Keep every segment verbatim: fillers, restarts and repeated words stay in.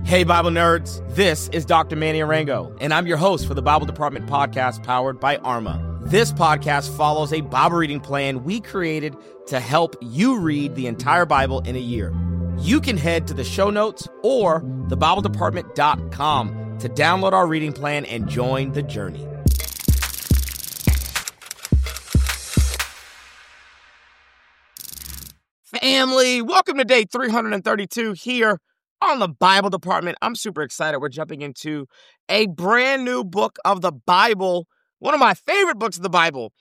Hey, Bible nerds, this is Doctor Manny Arango, and I'm your host for the Bible Department podcast powered by Arma. This podcast follows a Bible reading plan we created to help you read the entire Bible in a year. You can head to the show notes or the bible department dot com to download our reading plan and join the journey. Family, welcome to day three hundred thirty-two here on the Bible Department. I'm super excited. We're jumping into a brand new book of the Bible, one of my favorite books of the Bible,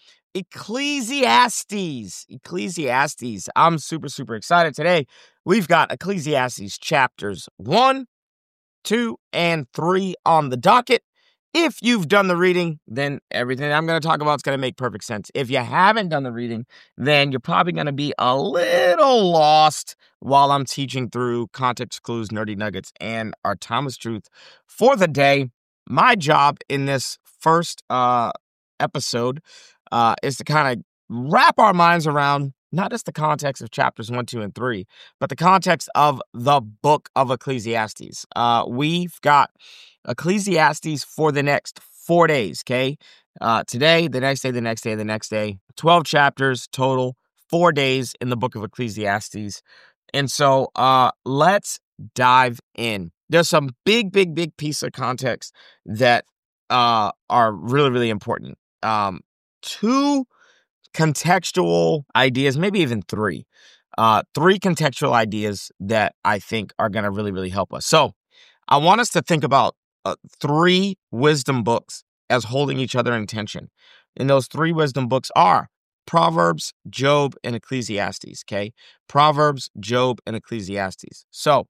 Ecclesiastes. Ecclesiastes. I'm super, super excited. Today, we've got Ecclesiastes chapters one, two, and three on the docket. If you've done the reading, then everything I'm going to talk about is going to make perfect sense. If you haven't done the reading, then you're probably going to be a little lost while I'm teaching through context clues, nerdy nuggets, and our timeless truth for the day. My job in this first uh, episode uh, is to kind of wrap our minds around not just the context of chapters one, two, and three, but the context of the book of Ecclesiastes. Uh, we've got Ecclesiastes for the next four days, okay? Uh, today, the next day, the next day, the next day. twelve chapters total, four days in the book of Ecclesiastes. And so uh, let's dive in. There's some big, big, big piece of context that uh, are really, really important. Um, two contextual ideas, maybe even three. Uh, three contextual ideas that I think are going to really, really help us. So I want us to think about uh, three wisdom books as holding each other in tension. And those three wisdom books are Proverbs, Job, and Ecclesiastes, okay? Proverbs, Job, and Ecclesiastes. So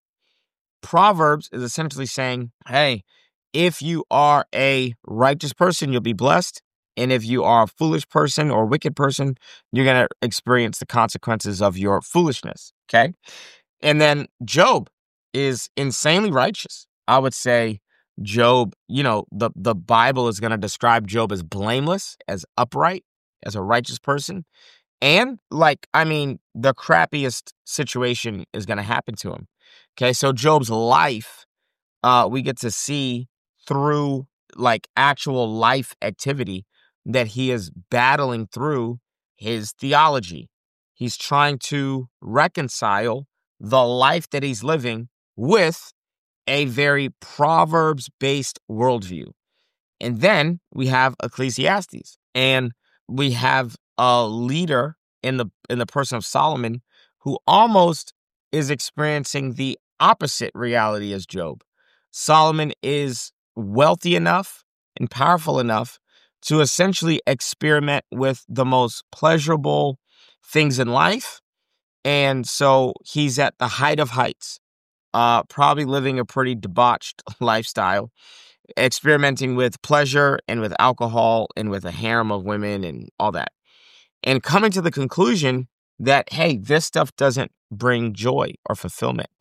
Proverbs is essentially saying, hey, if you are a righteous person, you'll be blessed. And if you are a foolish person or wicked person, you're going to experience the consequences of your foolishness, okay? And then Job is insanely righteous. I would say Job, you know, the, the Bible is going to describe Job as blameless, as upright, as a righteous person. And like, I mean, the crappiest situation is going to happen to him. Okay, so Job's life, uh, we get to see through like actual life activity that he is battling through his theology. He's trying to reconcile the life that he's living with a very Proverbs-based worldview. And then we have Ecclesiastes, and we have a leader in the in the person of Solomon who almost is experiencing the opposite reality as Job. Solomon is wealthy enough and powerful enough to essentially experiment with the most pleasurable things in life. And so he's at the height of heights. Uh, probably living a pretty debauched lifestyle, experimenting with pleasure and with alcohol and with a harem of women and all that. And coming to the conclusion that, hey, this stuff doesn't bring joy or fulfillment.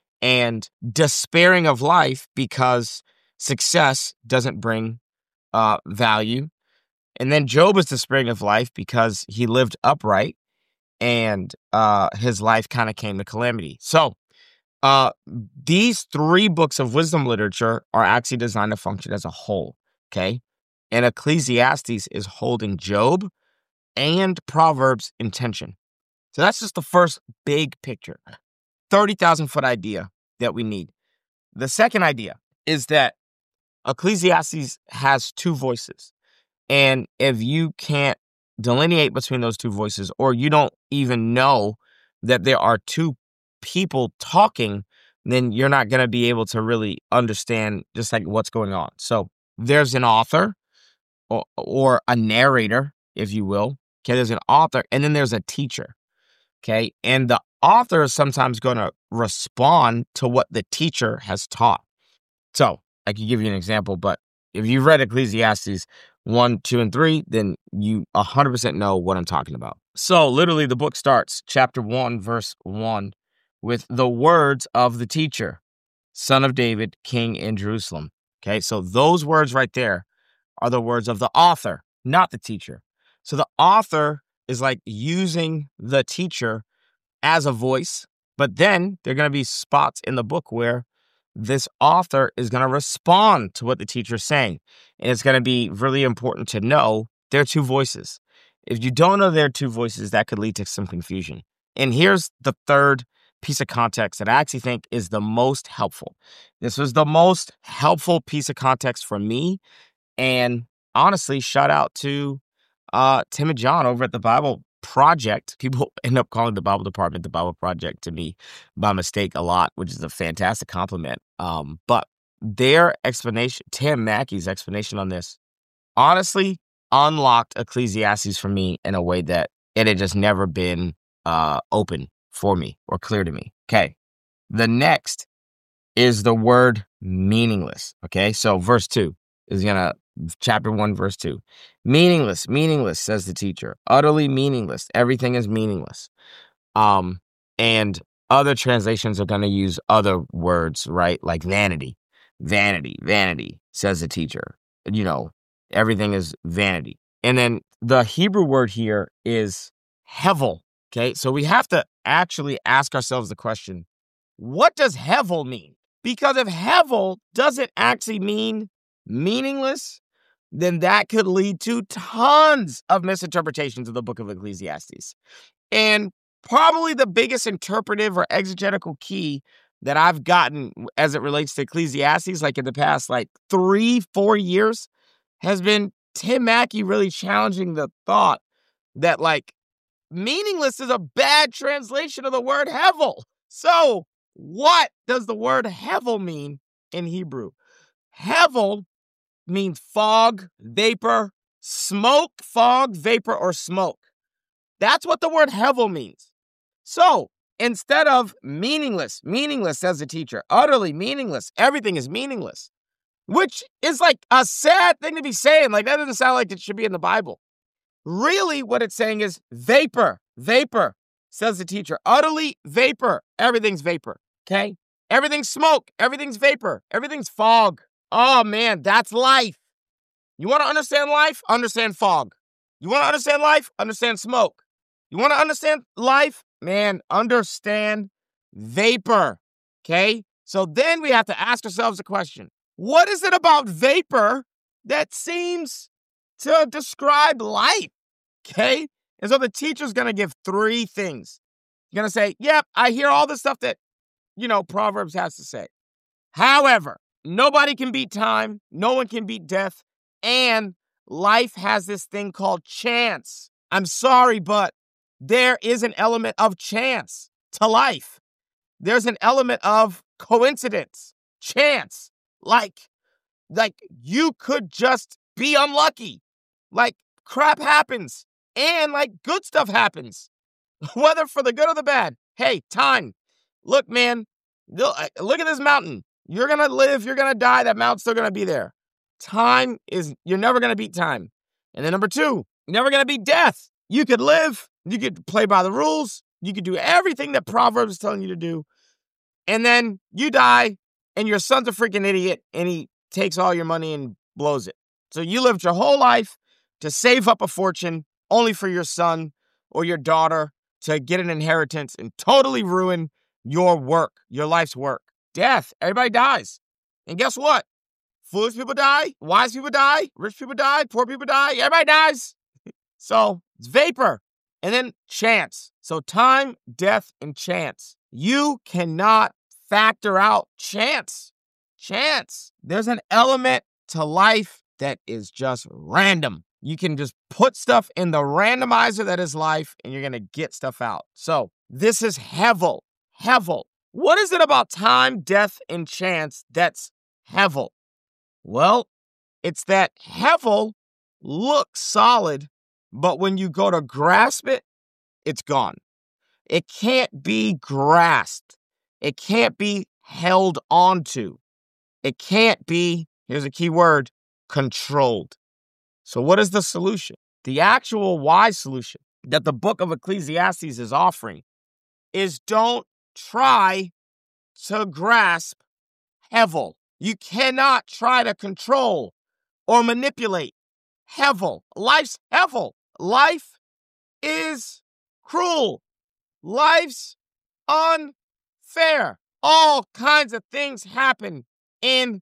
And despairing of life because success doesn't bring uh, value. And then Job is despairing of life because he lived upright and uh, his life kind of came to calamity. So, Uh, these three books of wisdom literature are actually designed to function as a whole, okay? And Ecclesiastes is holding Job and Proverbs in tension. So that's just the first big picture, thirty thousand foot idea that we need. The second idea is that Ecclesiastes has two voices. And if you can't delineate between those two voices, or you don't even know that there are two people talking, then you're not going to be able to really understand just like what's going on. So there's an author or, or a narrator, if you will. Okay, there's an author, and then there's a teacher. Okay, and the author is sometimes going to respond to what the teacher has taught. So I can give you an example, but if you've read Ecclesiastes one, two, and three, then you one hundred percent know what I'm talking about. So literally the book starts, chapter one, verse one, with the words of the teacher, son of David, king in Jerusalem. Okay, so those words right there are the words of the author, not the teacher. So the author is like using the teacher as a voice, but then there are going to be spots in the book where this author is going to respond to what the teacher is saying. And it's going to be really important to know there are two voices. If you don't know there are two voices, that could lead to some confusion. And here's the third piece of context that I actually think is the most helpful. This was the most helpful piece of context for me. And honestly, shout out to uh, Tim and John over at the Bible Project. People end up calling the Bible Department the Bible Project to me by mistake a lot, which is a fantastic compliment. Um, but their explanation, Tim Mackey's explanation on this, honestly unlocked Ecclesiastes for me in a way that it had just never been uh, open for me or clear to me. Okay. The next is the word meaningless. Okay. So verse two is going to, chapter one, verse two. Meaningless, meaningless, says the teacher. Utterly meaningless. Everything is meaningless. Um, and other translations are going to use other words, right? Like vanity, vanity, vanity, says the teacher. You know, everything is vanity. And then the Hebrew word here is hevel. Okay, so we have to actually ask ourselves the question, what does hevel mean? Because if hevel doesn't actually mean meaningless, then that could lead to tons of misinterpretations of the book of Ecclesiastes. And probably the biggest interpretive or exegetical key that I've gotten as it relates to Ecclesiastes, like in the past like three, four years, has been Tim Mackey really challenging the thought that like meaningless is a bad translation of the word hevel. So what does the word hevel mean in Hebrew? Hevel means fog, vapor, smoke, fog, vapor, or smoke. That's what the word hevel means. So instead of meaningless, meaningless, says the teacher, utterly meaningless, everything is meaningless, which is like a sad thing to be saying. Like that doesn't sound like it should be in the Bible. Really, what it's saying is vapor, vapor, says the teacher. Utterly vapor. Everything's vapor, okay? Everything's smoke. Everything's vapor. Everything's fog. Oh, man, that's life. You want to understand life? Understand fog. You want to understand life? Understand smoke. You want to understand life? Man, understand vapor, okay? So then we have to ask ourselves the question, what is it about vapor that seems to describe life? Okay? And so the teacher's going to give three things. He's going to say, yep, I hear all the stuff that, you know, Proverbs has to say. However, nobody can beat time. No one can beat death. And life has this thing called chance. I'm sorry, but there is an element of chance to life. There's an element of coincidence, chance. Like, like you could just be unlucky. Like crap happens. And like good stuff happens, whether for the good or the bad. Hey, time. Look, man, look at this mountain. You're going to live. You're going to die. That mountain's still going to be there. Time is, you're never going to beat time. And then number two, you're never going to beat death. You could live. You could play by the rules. You could do everything that Proverbs is telling you to do. And then you die and your son's a freaking idiot and he takes all your money and blows it. So you lived your whole life to save up a fortune only for your son or your daughter to get an inheritance and totally ruin your work, your life's work. Death. Everybody dies. And guess what? Foolish people die. Wise people die. Rich people die. Poor people die. Everybody dies. So it's vapor. And then chance. So time, death, and chance. You cannot factor out chance. Chance. There's an element to life that is just random. You can just put stuff in the randomizer that is life, and you're going to get stuff out. So this is hevel. Hevel. What is it about time, death, and chance that's hevel? Well, it's that hevel looks solid, but when you go to grasp it, it's gone. It can't be grasped. It can't be held onto. It can't be, here's a key word, controlled. So what is the solution? The actual wise solution that the book of Ecclesiastes is offering is don't try to grasp hevel. You cannot try to control or manipulate hevel. Life's hevel. Life is cruel. Life's unfair. All kinds of things happen in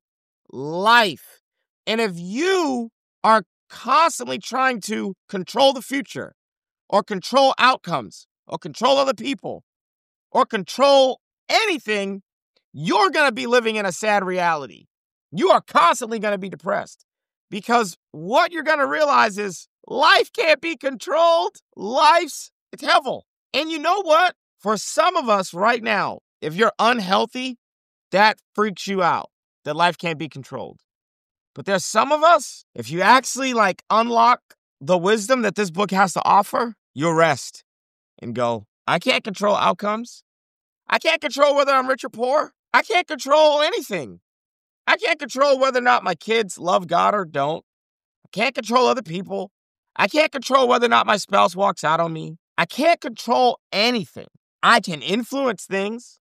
life. And if you are constantly trying to control the future or control outcomes or control other people or control anything, you're going to be living in a sad reality. You are constantly going to be depressed because what you're going to realize is life can't be controlled. Life's, it's hell. And you know what? For some of us right now, if you're unhealthy, that freaks you out, that life can't be controlled. But there's some of us, if you actually like unlock the wisdom that this book has to offer, you'll rest and go, I can't control outcomes. I can't control whether I'm rich or poor. I can't control anything. I can't control whether or not my kids love God or don't. I can't control other people. I can't control whether or not my spouse walks out on me. I can't control anything. I can influence things.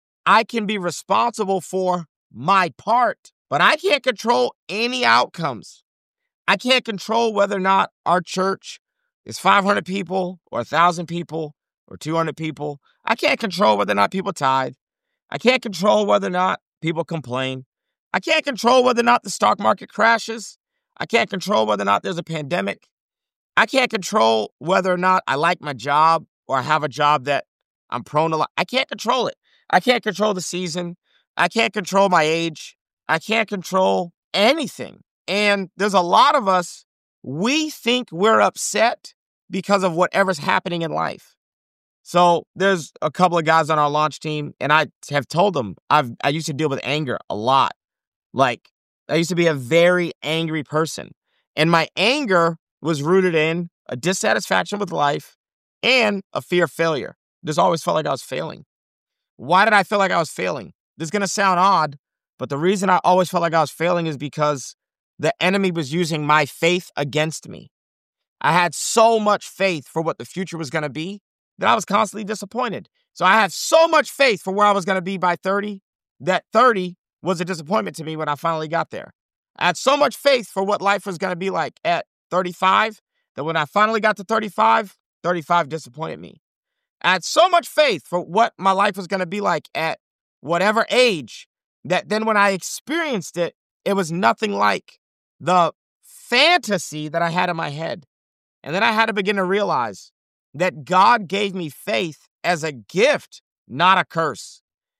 I can be responsible for my part, but I can't control any outcomes. I can't control whether or not our church is five hundred people or one thousand people or two hundred people. I can't control whether or not people tithe. I can't control whether or not people complain. I can't control whether or not the stock market crashes. I can't control whether or not there's a pandemic. I can't control whether or not I like my job or I have a job that I'm prone to like. I can't control it. I can't control the season. I can't control my age. I can't control anything. And there's a lot of us, we think we're upset because of whatever's happening in life. So there's a couple of guys on our launch team, and I have told them I've I used to deal with anger a lot. Like, I used to be a very angry person. And my anger was rooted in a dissatisfaction with life and a fear of failure. Just always felt like I was failing. Why did I feel like I was failing? This is going to sound odd, but the reason I always felt like I was failing is because the enemy was using my faith against me. I had so much faith for what the future was going to be that I was constantly disappointed. So I had so much faith for where I was going to be by thirty that thirty was a disappointment to me when I finally got there. I had so much faith for what life was going to be like at thirty-five that when I finally got to thirty-five, thirty-five disappointed me. I had so much faith for what my life was going to be like at whatever age that then when I experienced it, it was nothing like the fantasy that I had in my head. And then I had to begin to realize that God gave me faith as a gift, not a curse.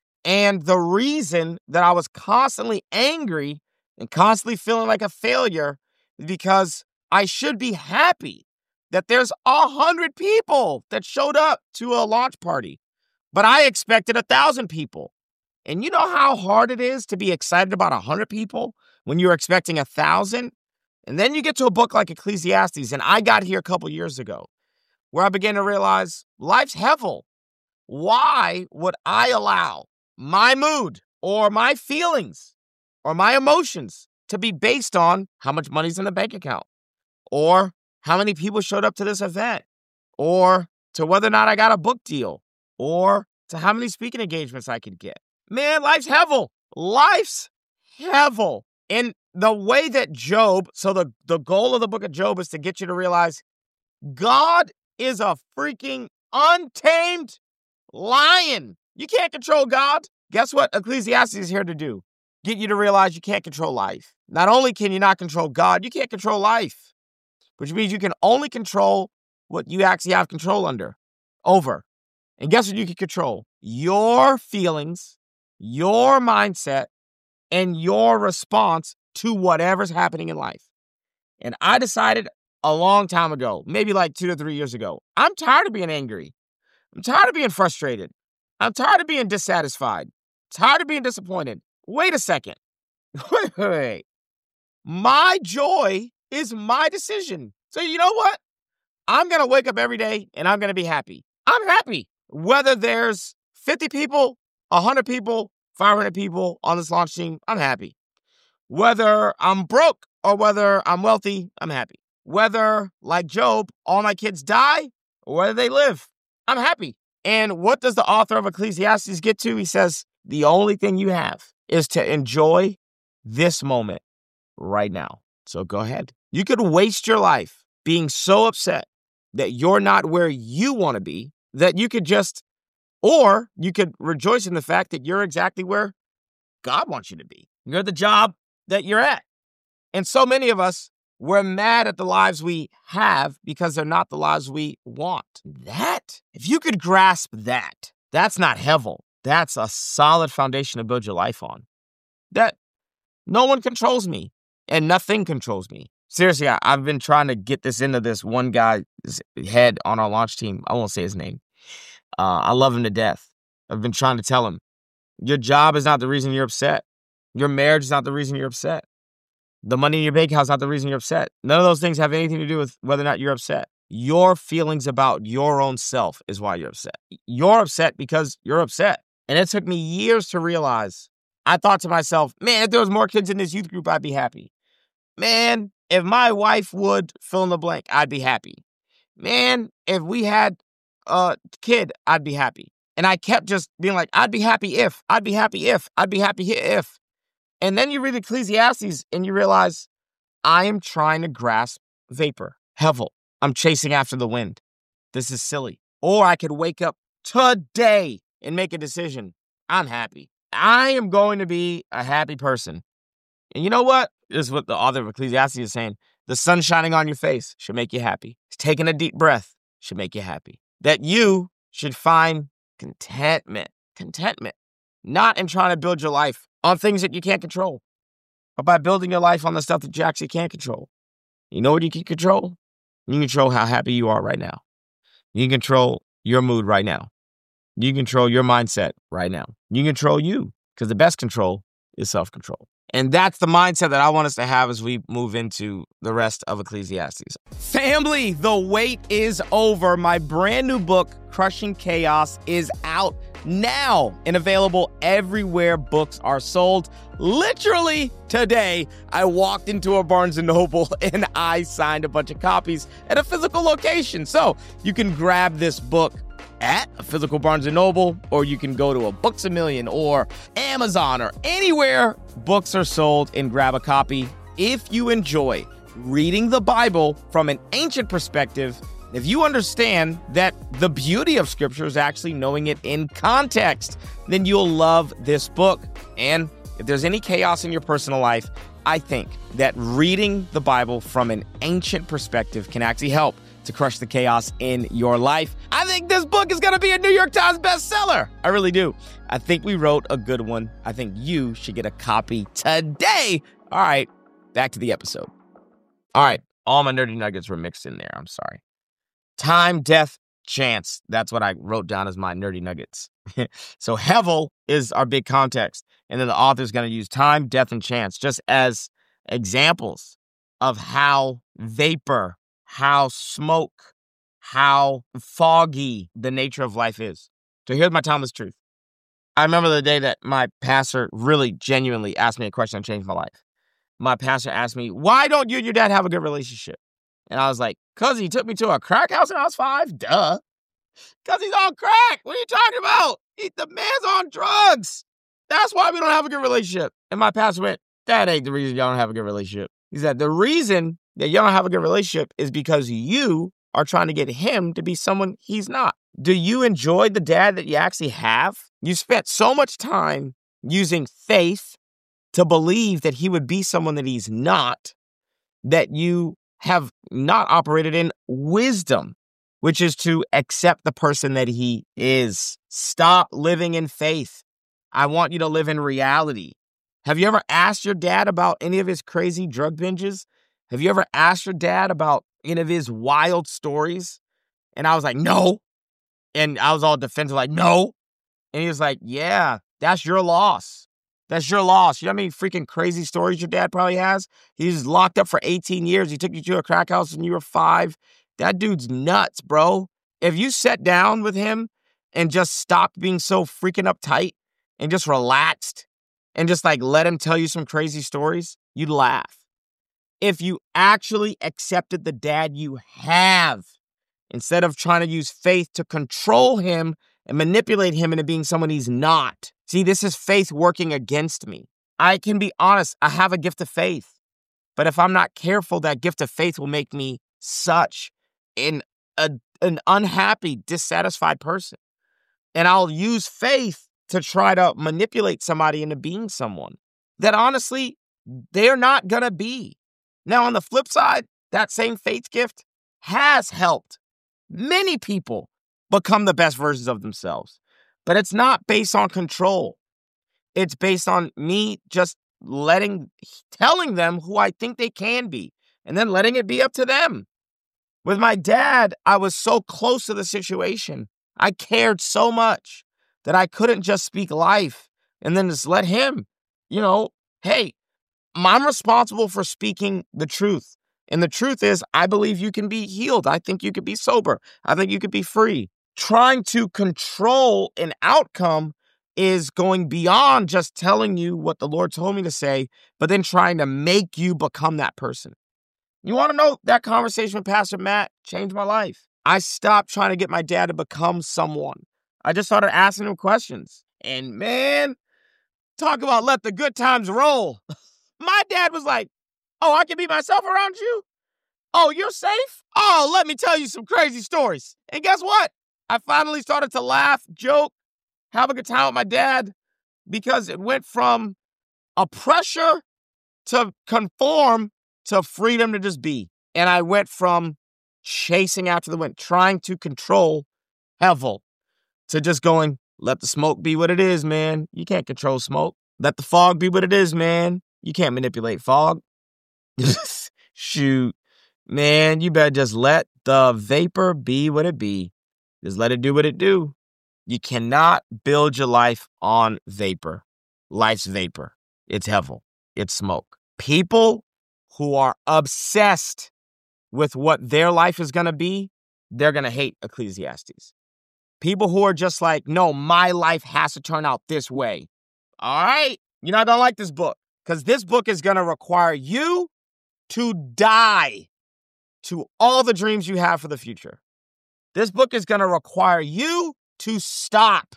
And the reason that I was constantly angry and constantly feeling like a failure is because I should be happy that there's a hundred people that showed up to a launch party, but I expected a thousand people. And you know how hard it is to be excited about a hundred people when you're expecting a thousand? And then you get to a book like Ecclesiastes, and I got here a couple years ago, where I began to realize life's hevel. Why would I allow my mood or my feelings or my emotions to be based on how much money's in the bank account or how many people showed up to this event or to whether or not I got a book deal or to how many speaking engagements I could get? Man, life's hevel. Life's hevel. And the way that Job, so the, the goal of the book of Job is to get you to realize God is a freaking untamed lion. You can't control God. Guess what Ecclesiastes is here to do? Get you to realize you can't control life. Not only can you not control God, you can't control life, which means you can only control what you actually have control under, over. And guess what you can control? Your feelings, your mindset, and your response to whatever's happening in life. And I decided a long time ago, maybe like two to three years ago, I'm tired of being angry. I'm tired of being frustrated. I'm tired of being dissatisfied. Tired of being disappointed. Wait a second. Wait, wait, wait. My joy is my decision. So you know what? I'm going to wake up every day and I'm going to be happy. I'm happy. Whether there's fifty people, one hundred people, five hundred people on this launch team, I'm happy. Whether I'm broke or whether I'm wealthy, I'm happy. Whether, like Job, all my kids die or whether they live, I'm happy. And what does the author of Ecclesiastes get to? He says, the only thing you have is to enjoy this moment right now. So go ahead. You could waste your life being so upset that you're not where you want to be, that you could just Or you could rejoice in the fact that you're exactly where God wants you to be. You're at the job that you're at. And so many of us, we're mad at the lives we have because they're not the lives we want. That, if you could grasp that, that's not hevel. That's a solid foundation to build your life on. That no one controls me and nothing controls me. Seriously, I, I've been trying to get this into this one guy's head on our launch team. I won't say his name. Uh, I love him to death. I've been trying to tell him, your job is not the reason you're upset. Your marriage is not the reason you're upset. The money in your bank account is not the reason you're upset. None of those things have anything to do with whether or not you're upset. Your feelings about your own self is why you're upset. You're upset because you're upset. And it took me years to realize. I thought to myself, man, if there was more kids in this youth group, I'd be happy. Man, if my wife would fill in the blank, I'd be happy. Man, if we had a kid, I'd be happy. And I kept just being like, I'd be happy if, I'd be happy if, I'd be happy if. And then you read Ecclesiastes and you realize, I am trying to grasp vapor, hevel. I'm chasing after the wind. This is silly. Or I could wake up today and make a decision. I'm happy. I am going to be a happy person. And you know what? This is what the author of Ecclesiastes is saying. The sun shining on your face should make you happy. Taking a deep breath should make you happy. That you should find contentment. Contentment. Not in trying to build your life on things that you can't control, but by building your life on the stuff that you actually can't control. You know what you can control? You can control how happy you are right now. You can control your mood right now. You can control your mindset right now. You can control you, because the best control is self-control. And that's the mindset that I want us to have as we move into the rest of Ecclesiastes. Family, the wait is over. My brand new book, Crushing Chaos, is out now and available everywhere books are sold. Literally today, I walked into a Barnes and Noble and I signed a bunch of copies at a physical location. So you can grab this book at a physical Barnes and Noble, or you can go to a Books A Million or Amazon or anywhere books are sold and grab a copy. If you enjoy reading the Bible from an ancient perspective, if you understand that the beauty of Scripture is actually knowing it in context, then you'll love this book. And if there's any chaos in your personal life, I think that reading the Bible from an ancient perspective can actually help to crush the chaos in your life. I think this book is going to be a New York Times bestseller. I really do. I think we wrote a good one. I think you should get a copy today. All right, back to the episode. All right, all my nerdy nuggets were mixed in there. I'm sorry. Time, death, chance. That's what I wrote down as my nerdy nuggets. So hevel is our big context. And then the author's going to use time, death, and chance just as examples of how vapor, how smoke, how foggy the nature of life is. So here's my timeless truth. I remember the day that my pastor really genuinely asked me a question that changed my life. My pastor asked me, why don't you and your dad have a good relationship? And I was like, because he took me to a crack house when I was five? Duh. Because he's on crack. What are you talking about? He, the man's on drugs. That's why we don't have a good relationship. And my pastor went, that ain't the reason y'all don't have a good relationship. He said, the reason that y'all don't have a good relationship is because you are trying to get him to be someone he's not. Do you enjoy the dad that you actually have? You spent so much time using faith to believe that he would be someone that he's not, that you have not operated in wisdom, which is to accept the person that he is. Stop living in faith. I want you to live in reality. Have you ever asked your dad about any of his crazy drug binges? Have you ever asked your dad about any of his wild stories? And I was like, no. And I was all defensive, like, no. And he was like, yeah, that's your loss. That's your loss. You know how many freaking crazy stories your dad probably has? He was locked up for eighteen years. He took you to a crack house when you were five. That dude's nuts, bro. If you sat down with him and just stopped being so freaking uptight and just relaxed and just like let him tell you some crazy stories, you'd laugh. If you actually accepted the dad you have, instead of trying to use faith to control him and manipulate him into being someone he's not. See, this is faith working against me. I can be honest, I have a gift of faith. But if I'm not careful, that gift of faith will make me such an, a, an unhappy, dissatisfied person. And I'll use faith to try to manipulate somebody into being someone that honestly, they're not going to be. Now, on the flip side, that same faith gift has helped many people become the best versions of themselves. But it's not based on control. It's based on me just letting, telling them who I think they can be, and then letting it be up to them. With my dad, I was so close to the situation. I cared so much that I couldn't just speak life and then just let him, you know, hey, I'm responsible for speaking the truth. And the truth is, I believe you can be healed. I think you could be sober. I think you could be free. Trying to control an outcome is going beyond just telling you what the Lord told me to say, but then trying to make you become that person. You want to know, that conversation with Pastor Matt changed my life. I stopped trying to get my dad to become someone. I just started asking him questions. And man, talk about let the good times roll. My dad was like, oh, I can be myself around you? Oh, you're safe? Oh, let me tell you some crazy stories. And guess what? I finally started to laugh, joke, have a good time with my dad because it went from a pressure to conform to freedom to just be. And I went from chasing after the wind, trying to control Hevel, to just going, let the smoke be what it is, man. You can't control smoke. Let the fog be what it is, man. You can't manipulate fog. Shoot, man, you better just let the vapor be what it be. Just let it do what it do. You cannot build your life on vapor. Life's vapor. It's Hevel. It's smoke. People who are obsessed with what their life is going to be, they're going to hate Ecclesiastes. People who are just like, no, my life has to turn out this way. All right, you're not going to like this book because this book is going to require you to die to all the dreams you have for the future. This book is going to require you to stop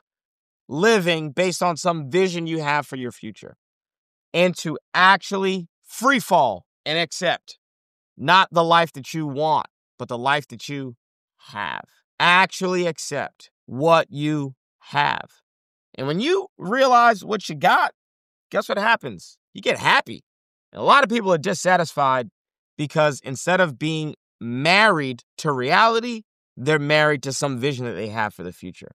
living based on some vision you have for your future and to actually free fall and accept not the life that you want, but the life that you have. Actually accept what you have. And when you realize what you got, guess what happens? You get happy. And a lot of people are dissatisfied because instead of being married to reality, they're married to some vision that they have for the future.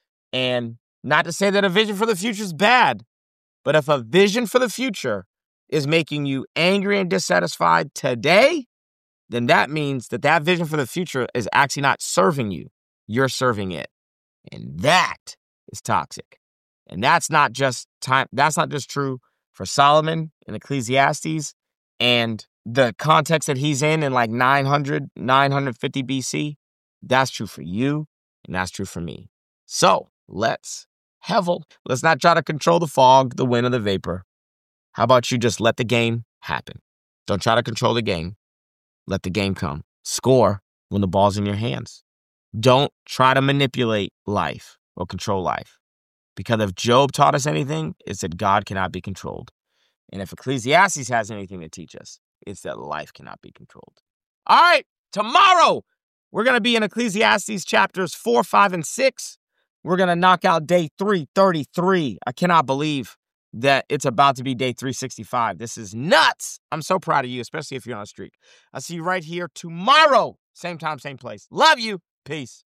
And not to say that a vision for the future is bad, but if a vision for the future is making you angry and dissatisfied today, then that means that that vision for the future is actually not serving you. You're serving it. And that is toxic. And that's not just time. That's not just true for Solomon in Ecclesiastes and the context that he's in in like nine hundred, nine fifty B C. That's true for you. And that's true for me. So let's Hevel. Let's not try to control the fog, the wind, or the vapor. How about you just let the game happen? Don't try to control the game. Let the game come. Score when the ball's in your hands. Don't try to manipulate life or control life. Because if Job taught us anything, it's that God cannot be controlled. And if Ecclesiastes has anything to teach us, it's that life cannot be controlled. All right, tomorrow, we're going to be in Ecclesiastes chapters four, five, and six. We're going to knock out day three thirty-three. I cannot believe that it's about to be day three sixty-five. This is nuts. I'm so proud of you, especially if you're on a streak. I'll see you right here tomorrow. Same time, same place. Love you. Peace.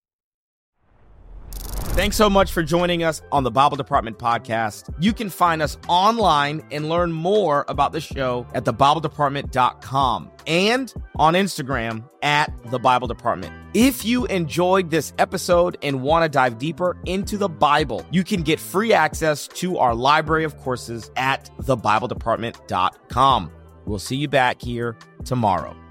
Thanks so much for joining us on the Bible Department podcast. You can find us online and learn more about the show at the bible department dot com and on Instagram at the Bible Department. If you enjoyed this episode and want to dive deeper into the Bible, you can get free access to our library of courses at the bible department dot com. We'll see you back here tomorrow.